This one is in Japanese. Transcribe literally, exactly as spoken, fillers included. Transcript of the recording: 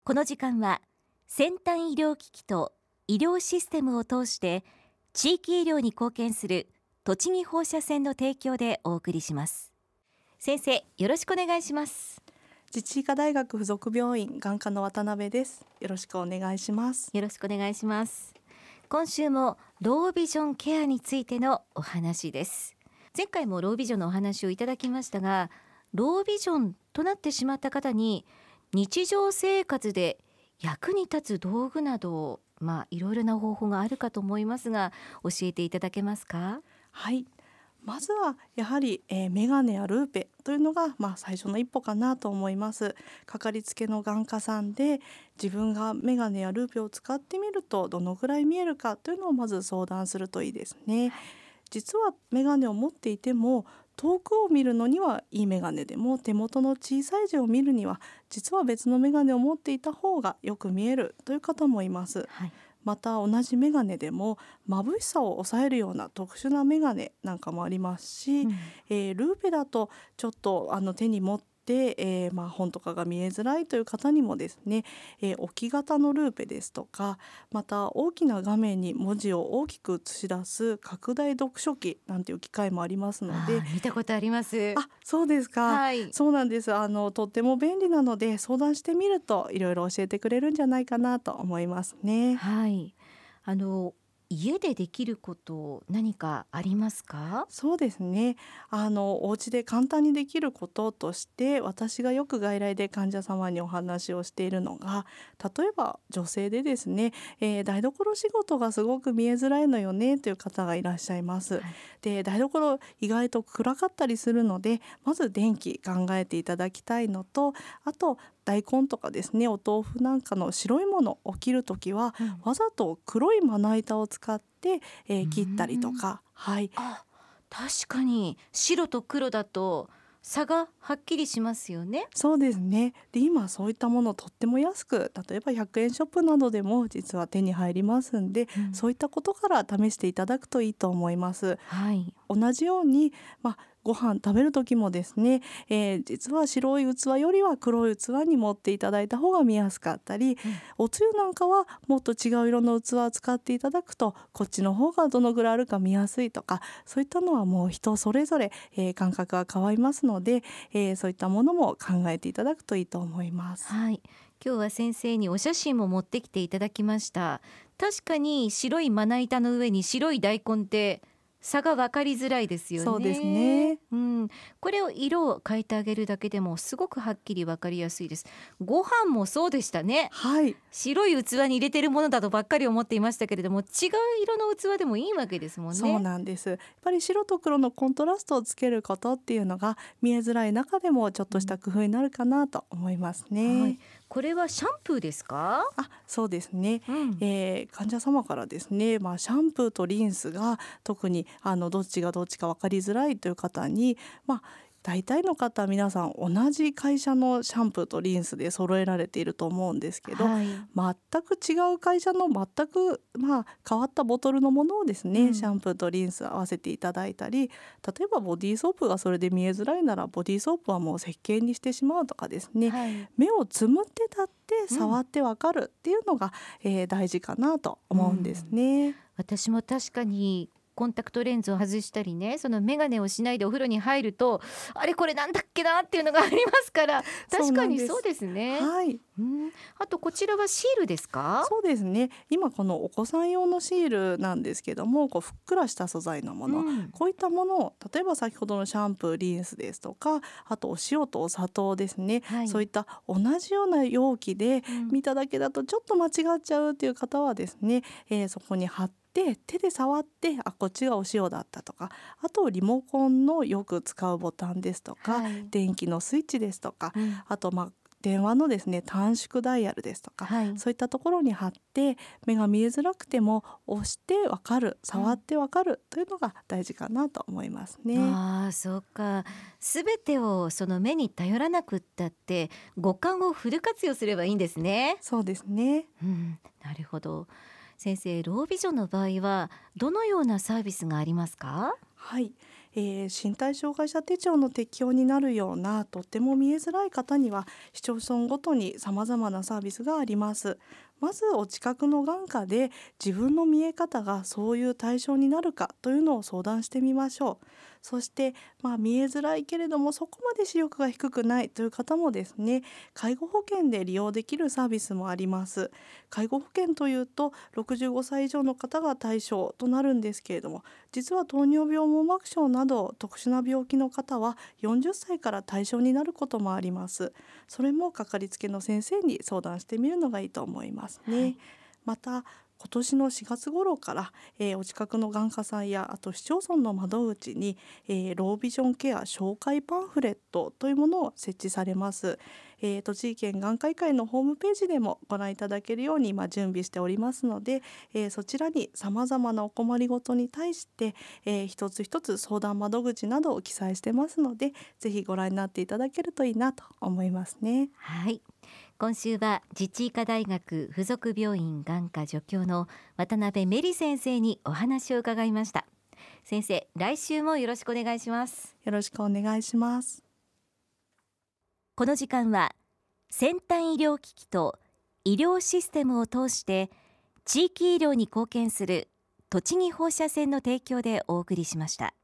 この時間は先端医療機器と医療システムを通して地域医療に貢献する栃木放射線の提供でお送りします。先生、よろしくお願いします。 自治医科大学附属病院眼科の渡辺です。よろしくお願いします。 よろしくお願いします。今週もロービジョンケアについてのお話です。前回もロービジョンのお話をいただきましたが、ロービジョンとなってしまった方に日常生活で役に立つ道具など、まあいろいろな方法があるかと思いますが、教えていただけますか？ はい、まずはやはり、えー、メガネやルーペというのが、まあ、最初の一歩かなと思います。かかりつけの眼科さんで自分がメガネやルーペを使ってみるとどのぐらい見えるかというのをまず相談するといいですね。実はメガネを持っていても遠くを見るのにはいいメガネでも手元の小さい字を見るには実は別のメガネを持っていた方がよく見えるという方もいます。 はい、 また同じメガネでも眩しさを抑えるような特殊なメガネなんかもありますし、 うん、 えールーペだとちょっとあの手に持って、えーまあ、本とかが見えづらいという方にもですね、えー置き型のルーペですとか、また大きな画面に文字を大きく映し出す拡大読書器なんていう機械もありますので。 あー見たことあります。 あ、そうですか。 はい、 そうなんです。あのとっても便利なので相談してみるといろいろ教えてくれるんじゃないかなと思いますね。 はい、あの家でできること何かありますか？ そうですね。あのお家で簡単にできることとして私がよく外来で患者様にお話をしているのが、例えば女性でですね、えー台所仕事がすごく見えづらいのよねという方がいらっしゃいます。 はい、 で台所意外と暗かったりするのでまず電気考えていただきたいのと、あと大根とかですねお豆腐なんかの白いものを切るときは、 うん、 わざと黒いまな板を使って、えーう切ったりとん、 か、はい、 あ、確かに白と黒だと差がはっきりしますよね。 そうですね。で今そういったものとっても安く、例えばひゃくえんショップなどでも実は手に入りますんで、 うん、 そういったことから試していただくといいと思います。 はい、 同じように、まあ、ご飯食べる時もですね、えー実は白い器よりは黒い器に盛っていただいた方が見やすかったり、 うん、 おつゆなんかはもっと違う色の器を使っていただくとこっちの方がどのぐらいあるか見やすいとか、そういったのはもう人それぞれ、えー感覚が変わりますので、えーそういったものも考えていただくといいと思います。 はい、今日は先生にお写真も持ってきていただきました。確かに白いまな板の上に白い大根って差が分かりづらいですよね。 そうですね。 うん、これを色を変えてあげるだけでもすごくはっきり分かりやすいです。ご飯もそうでしたね。 はい、 白い器に入れてるものだとばっかり思っていましたけれども、違う色の器でもいいわけですもんそうね。 なんです。やっぱり白と黒のコントラストをつけることっていうのが見えづらい中でもちょっとした工夫になるかなと思いますね。 はい、これはシャンプーですか？ あ、そうですね。 うん、 えー患者様からですね、まあ、シャンプーとリンスが特にあのどっちがどっちか分かりづらいという方に、まあ、大体の方皆さん同じ会社のシャンプーとリンスで揃えられていると思うんですけど、 はい、 全く違う会社の全く、まあ、変わったボトルのものをですね、 うん、 シャンプーとリンス合わせていただいたり、例えばボディーソープがそれで見えづらいならボディーソープはもう石鹸にしてしまうとかですね、 はい、 目をつむって立ってうん、 触ってわかるっていうのが、えー大事かなと思うんですね。 私も確かにコンタクトレンズを外したりね、その眼鏡をしないでお風呂に入ると、あれこれなんだっけなっていうのがありますから、 そう確かなんです。 にそうですね。 はい、 うん、あとこちらはシールですか？ そうですね。今このお子さん用のシールなんですけども、こうふっくらした素材のもの、 うん、 こういったものを例えば先ほどのシャンプーリンスですとか、あとお塩とお砂糖ですね、 はい、 そういった同じような容器でうん、 見ただけだとちょっと間違っちゃうっていう方はですね、えーそこに貼って手で触って、あ、こっちがお塩だったとか、あとリモコンのよく使うボタンですとか、 はい、 電気のスイッチですとか、 うん、 あとまあ電話のですね短縮ダイヤルですとか、 はい、 そういったところに貼って目が見えづらくても押してわかる、触ってわかるというのが大事かなと思いますね。 ああ、そうか。すべてをその目に頼らなくったって五感をフル活用すればいいんですね。 そうですね。 うん、なるほど。先生、ロービジョンの場合はどのようなサービスがありますか？ はい、 えー身体障害者手帳の適用になるようなとっても見えづらい方には市町村ごとに様々なサービスがあります。まずお近くの眼科で自分の見え方がそういう対象になるかというのを相談してみましょう。そして、まあ、見えづらいけれどもそこまで視力が低くないという方もですね、介護保険で利用できるサービスもあります。介護保険というとろくじゅうごさい以上の方が対象となるんですけれども、実は糖尿病網膜症など特殊な病気の方はよんじゅっさいから対象になることもあります。それもかかりつけの先生に相談してみるのがいいと思いますね。 はい。 また今年のしがつ頃から、えーお近くの眼科さんやあと市町村の窓口に、えーロービジョンケア紹介パンフレットというものを設置されます。えー栃木県眼科医会のホームページでもご覧いただけるように今準備しておりますので、えーそちらにさまざまなお困りごとに対して、えー一つ一つ相談窓口などを記載してますので、ぜひご覧になっていただけるといいなと思いますね。 はい。今週は自治医科大学附属病院眼科助教の渡辺メリ先生にお話を伺いました。先生、来週もよろしくお願いします。 よろしくお願いします。 この時間は先端医療機器と医療システムを通して地域医療に貢献する栃木放射線の提供でお送りしました。